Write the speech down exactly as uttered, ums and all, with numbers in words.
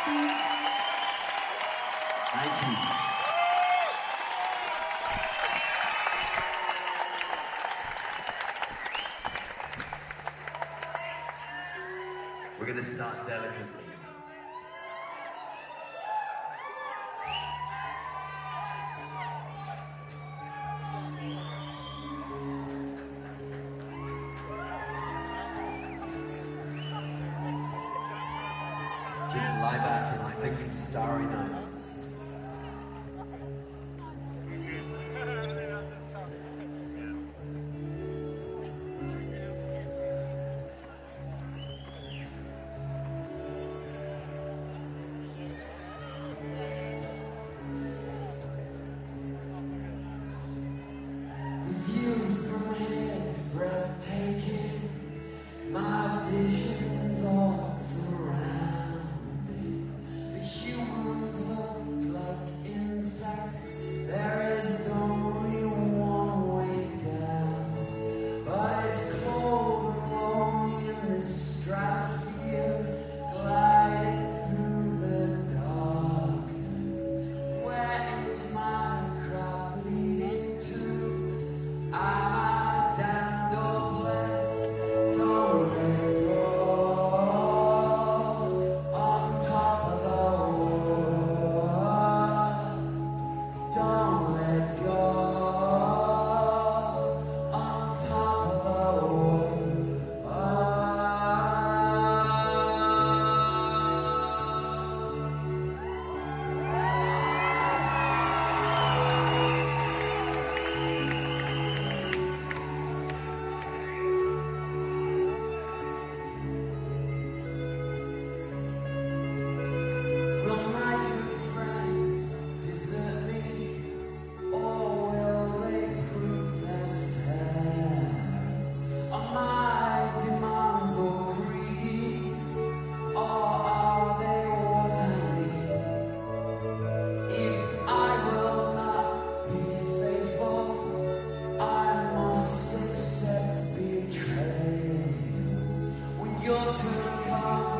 Thank you. We're going to start delicately. Just lie back and think of starry nights. The view from here is breathtaking. My visions all surrounding. The humans look like insects. There is only one way down, but it's cold and lonely in this stratosphere, gliding through the darkness. Where is my craft leading to? Am I damned or blessed? Don't let go. On top of the world, don't let go. On top of the world. Will my good friends desert me, or will they prove themselves? Are my demands all greedy, or are they what I need? If I will not be faithful, I must accept betrayal. When your turn comes,